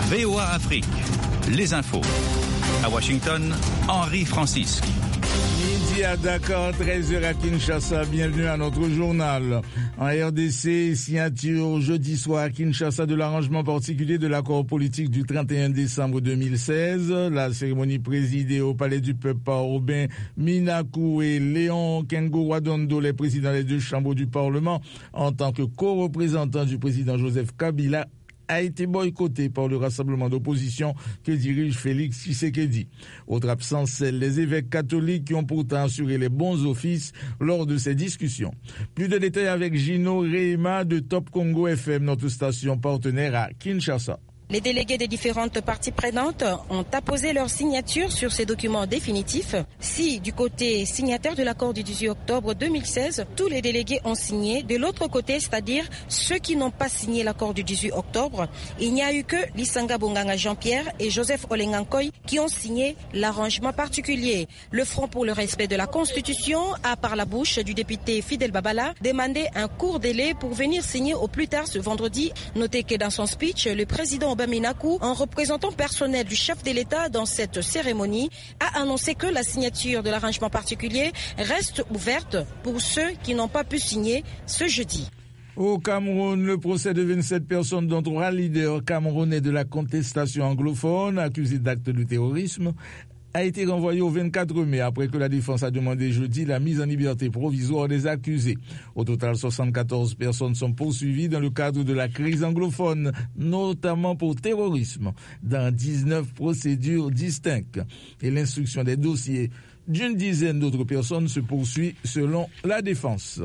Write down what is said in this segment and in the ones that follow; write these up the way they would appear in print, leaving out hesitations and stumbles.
VOA Afrique, les infos. À Washington, Henri Francisque. Midi à Dakar, 13h à Kinshasa, bienvenue à notre journal. En RDC, signature jeudi soir à Kinshasa de l'arrangement particulier de l'accord politique du 31 décembre 2016. La cérémonie présidée au Palais du Peuple par Robin Minakou et Léon Kengo-Wadondo, les présidents des deux chambres du Parlement, en tant que co-représentants du président Joseph Kabila, a été boycotté par le rassemblement d'opposition que dirige Félix Tshisekedi. Autre absence, celle des évêques catholiques qui ont pourtant assuré les bons offices lors de ces discussions. Plus de détails avec Gino Reima de Top Congo FM, notre station partenaire à Kinshasa. Les délégués des différentes parties prenantes ont apposé leur signature sur ces documents définitifs. Si, du côté signataire de l'accord du 18 octobre 2016, tous les délégués ont signé, de l'autre côté, c'est-à-dire ceux qui n'ont pas signé l'accord du 18 octobre, il n'y a eu que Lisanga Bonganga Jean-Pierre et Joseph Olengankoy qui ont signé l'arrangement particulier. Le Front pour le respect de la Constitution a, par la bouche du député Fidel Babala, demandé un court délai pour venir signer au plus tard ce vendredi. Notez que dans son speech, le président Minakou, en représentant personnel du chef de l'État dans cette cérémonie, a annoncé que la signature de l'arrangement particulier reste ouverte pour ceux qui n'ont pas pu signer ce jeudi. Au Cameroun, le procès de 27 personnes, dont 3 leaders camerounais de la contestation anglophone accusés d'actes de terrorisme, a été renvoyé au 24 mai après que la défense a demandé jeudi la mise en liberté provisoire des accusés. Au total, 74 personnes sont poursuivies dans le cadre de la crise anglophone, notamment pour terrorisme, dans 19 procédures distinctes. Et l'instruction des dossiers d'une dizaine d'autres personnes se poursuit selon la défense.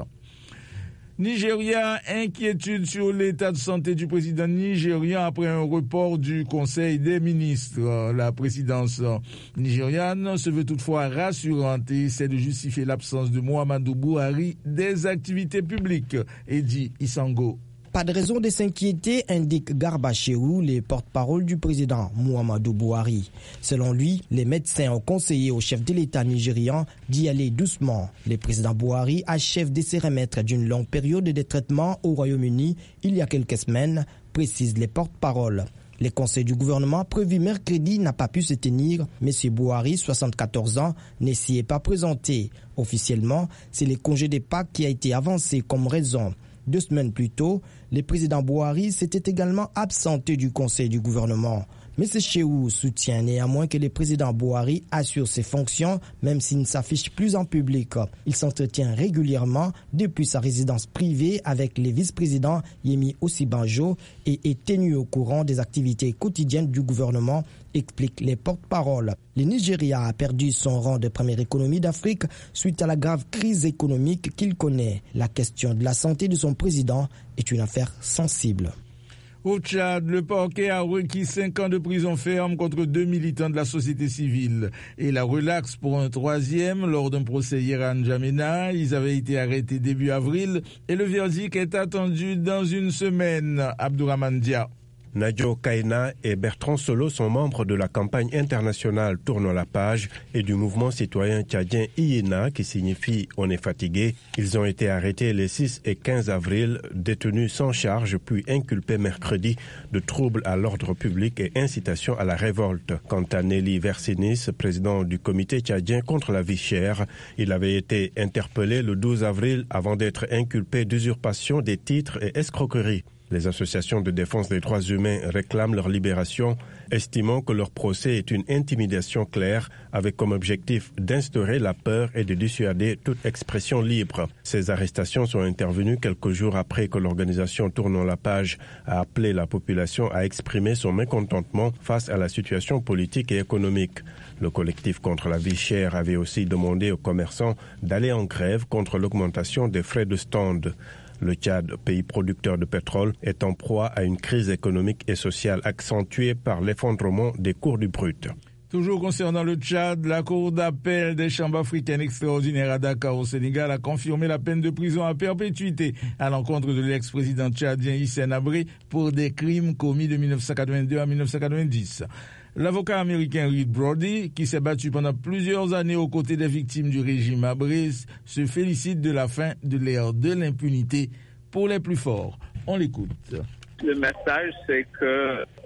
Nigeria, inquiétude sur l'état de santé du président nigérian après un report du Conseil des ministres. La présidence nigériane se veut toutefois rassurante et essaie de justifier l'absence de Muhammadu Buhari des activités publiques. Eddie Isango. Pas de raison de s'inquiéter, indique Garba Shehu, les porte-parole du président Muhammadu Buhari. Selon lui, les médecins ont conseillé au chef de l'État nigérian d'y aller doucement. Le président Buhari achève de se remettre d'une longue période de traitement au Royaume-Uni il y a quelques semaines, précisent les porte-paroles. Le conseil du gouvernement prévu mercredi n'a pas pu se tenir. M. Buhari, 74 ans, ne s'y est pas présenté. Officiellement, c'est le congé de Pâques qui a été avancé comme raison. 2 semaines plus tôt, le président Buhari s'était également absenté du conseil du gouvernement. M. Shehu soutient néanmoins que le président Buhari assure ses fonctions, même s'il ne s'affiche plus en public. Il s'entretient régulièrement depuis sa résidence privée avec le vice-président Yemi Osibanjo et est tenu au courant des activités quotidiennes du gouvernement, expliquent les porte-paroles. Le Nigeria a perdu son rang de première économie d'Afrique suite à la grave crise économique qu'il connaît. La question de la santé de son président est une affaire sensible. Au Tchad, le parquet a requis 5 ans de prison ferme contre 2 militants de la société civile et la relaxe pour un 3e lors d'un procès hier à N'Djamena. Ils avaient été arrêtés début avril et le verdict est attendu dans une semaine. Abdourahmane Dia. Nadjo Kaina et Bertrand Solo sont membres de la campagne internationale Tournons la page et du mouvement citoyen tchadien IENA qui signifie On est fatigué. Ils ont été arrêtés les 6 et 15 avril, détenus sans charge puis inculpés mercredi de troubles à l'ordre public et incitation à la révolte. Quant à Nelly Versinis, président du comité tchadien contre la vie chère, il avait été interpellé le 12 avril avant d'être inculpé d'usurpation des titres et escroquerie. Les associations de défense des droits humains réclament leur libération, estimant que leur procès est une intimidation claire avec comme objectif d'instaurer la peur et de dissuader toute expression libre. Ces arrestations sont intervenues quelques jours après que l'organisation Tournons la page a appelé la population à exprimer son mécontentement face à la situation politique et économique. Le collectif contre la vie chère avait aussi demandé aux commerçants d'aller en grève contre l'augmentation des frais de stand. Le Tchad, pays producteur de pétrole, est en proie à une crise économique et sociale accentuée par l'effondrement des cours du brut. Toujours concernant le Tchad, la Cour d'appel des chambres africaines extraordinaires à Dakar au Sénégal a confirmé la peine de prison à perpétuité à l'encontre de l'ex-président tchadien Hissène Habré pour des crimes commis de 1982 à 1990. L'avocat américain Reed Brody, qui s'est battu pendant plusieurs années aux côtés des victimes du régime Habré, se félicite de la fin de l'ère de l'impunité pour les plus forts. On l'écoute. Le message, c'est que au pire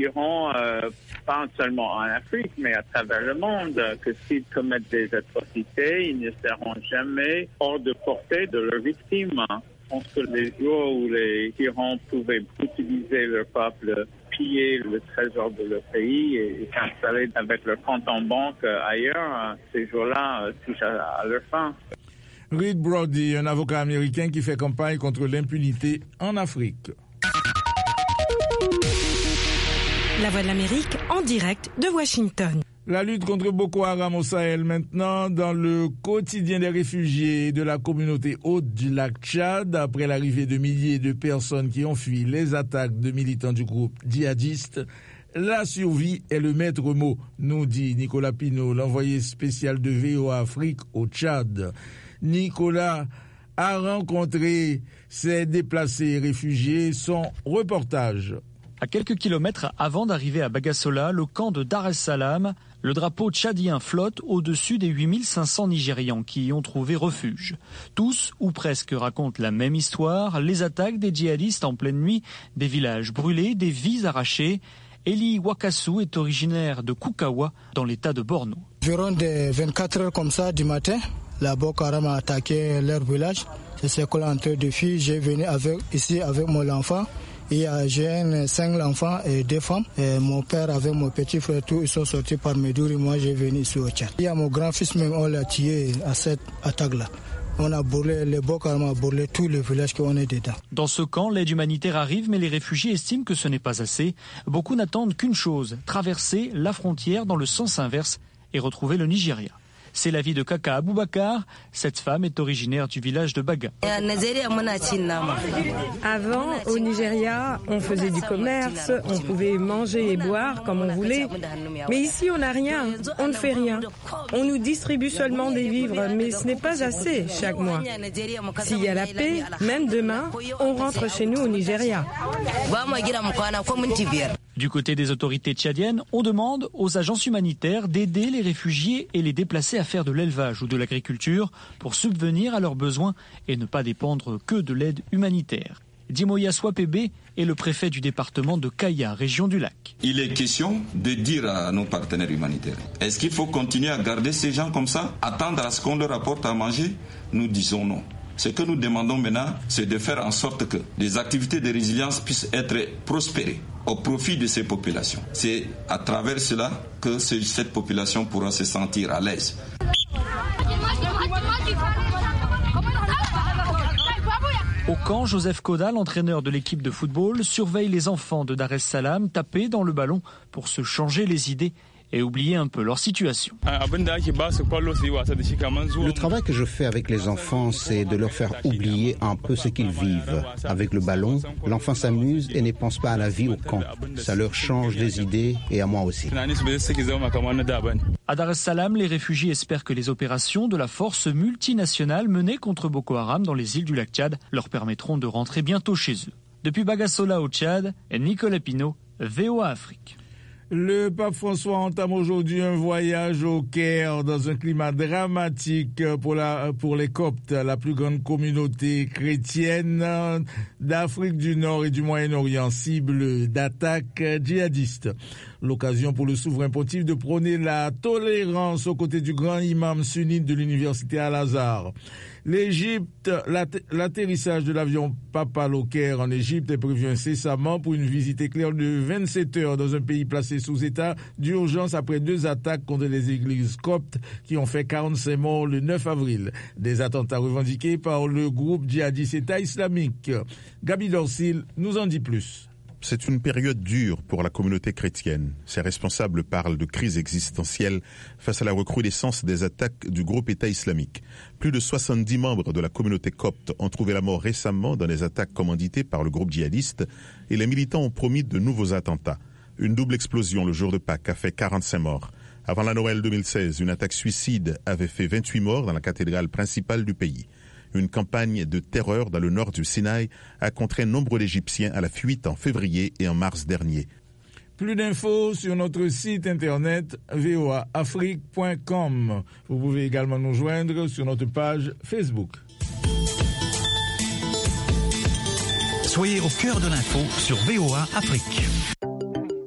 diront, pas seulement en Afrique, mais à travers le monde, que s'ils commettent des atrocités, ils ne seront jamais hors de portée de leurs victimes. Je pense que les jours où les tyrans pouvaient utiliser leur peuple, piller le trésor de leur pays et s'installer avec leur compte en banque ailleurs, ces jours-là touchent à leur fin. Reed Brody, un avocat américain qui fait campagne contre l'impunité en Afrique. La Voix de l'Amérique en direct de Washington. La lutte contre Boko Haram au Sahel maintenant dans le quotidien des réfugiés de la communauté haute du lac Tchad après l'arrivée de milliers de personnes qui ont fui les attaques de militants du groupe djihadiste. La survie est le maître mot, nous dit Nicolas Pinault, l'envoyé spécial de VOA Afrique au Tchad. Nicolas a rencontré ces déplacés réfugiés. Son reportage. À quelques kilomètres avant d'arriver à Bagassola, le camp de Dar es Salaam, le drapeau tchadien flotte au-dessus des 8500 Nigérians qui y ont trouvé refuge. Tous, ou presque, racontent la même histoire, les attaques des djihadistes en pleine nuit, des villages brûlés, des vies arrachées. Eli Wakasu est originaire de Kukawa, dans l'état de Borno. Environ de 24 heures comme ça du matin, la Boko Haram a attaqué leur village. C'est ce qu'on est en train de faire. J'ai venu ici avec mon enfant. J'ai 5 enfants et 2 femmes. Et mon père avec mon petit frère, tous ils sont sortis par Médouri. Moi, j'ai venu ici au Tchad. Il y a mon grand-fils même, on l'a tué à cette attaque-là. On a brûlé, les Boko Haram a brûlé tous les villages qu'on est dedans. Dans ce camp, l'aide humanitaire arrive, mais les réfugiés estiment que ce n'est pas assez. Beaucoup n'attendent qu'une chose, traverser la frontière dans le sens inverse et retrouver le Nigeria. C'est l'avis de Kaka Aboubakar. Cette femme est originaire du village de Baga. Avant, au Nigeria, on faisait du commerce, on pouvait manger et boire comme on voulait. Mais ici, on n'a rien, on ne fait rien. On nous distribue seulement des vivres, mais ce n'est pas assez chaque mois. S'il y a la paix, même demain, on rentre chez nous au Nigeria. Du côté des autorités tchadiennes, on demande aux agences humanitaires d'aider les réfugiés et les déplacés à faire de l'élevage ou de l'agriculture pour subvenir à leurs besoins et ne pas dépendre que de l'aide humanitaire. Dimoya Swapebe est le préfet du département de Kaya, région du lac. Il est question de dire à nos partenaires humanitaires, est-ce qu'il faut continuer à garder ces gens comme ça, attendre à ce qu'on leur apporte à manger? Nous disons non. Ce que nous demandons maintenant, c'est de faire en sorte que les activités de résilience puissent être prospérées au profit de ces populations. C'est à travers cela que cette population pourra se sentir à l'aise. Au camp, Joseph Koda, l'entraîneur de l'équipe de football, surveille les enfants de Dar es Salaam taper dans le ballon pour se changer les idées et oublier un peu leur situation. Le travail que je fais avec les enfants, c'est de leur faire oublier un peu ce qu'ils vivent. Avec le ballon, l'enfant s'amuse et ne pense pas à la vie au camp. Ça leur change les idées et à moi aussi. À Dar es Salaam, les réfugiés espèrent que les opérations de la force multinationale menée contre Boko Haram dans les îles du lac Tchad leur permettront de rentrer bientôt chez eux. Depuis Bagassola au Tchad, Nicolas Pinault, VOA Afrique. Le pape François entame aujourd'hui un voyage au Caire dans un climat dramatique pour les Coptes, la plus grande communauté chrétienne d'Afrique du Nord et du Moyen-Orient, cible d'attaques djihadistes. L'occasion pour le souverain pontife de prôner la tolérance aux côtés du grand imam sunnite de l'université Al-Azhar. L'Égypte, l'atterrissage de l'avion papal au Caire en Égypte est prévu incessamment pour une visite éclair de 27 heures dans un pays placé sous état d'urgence après 2 attaques contre les églises coptes qui ont fait 45 morts le 9 avril. Des attentats revendiqués par le groupe djihadiste État islamique. Gabi Dorsil nous en dit plus. C'est une période dure pour la communauté chrétienne. Ses responsables parlent de crise existentielle face à la recrudescence des attaques du groupe État islamique. Plus de 70 membres de la communauté copte ont trouvé la mort récemment dans des attaques commanditées par le groupe djihadiste et les militants ont promis de nouveaux attentats. Une double explosion le jour de Pâques a fait 45 morts. Avant la Noël 2016, une attaque suicide avait fait 28 morts dans la cathédrale principale du pays. Une campagne de terreur dans le nord du Sinaï a contraint nombre d'Égyptiens à la fuite en février et en mars dernier. Plus d'infos sur notre site internet voaafrique.com. Vous pouvez également nous joindre sur notre page Facebook. Soyez au cœur de l'info sur VOA Afrique.